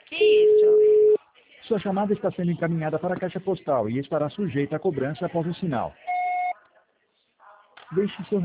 Que isso? Sua chamada está sendo encaminhada para a caixa postal e estará sujeita a cobrança após o sinal. Deixe seu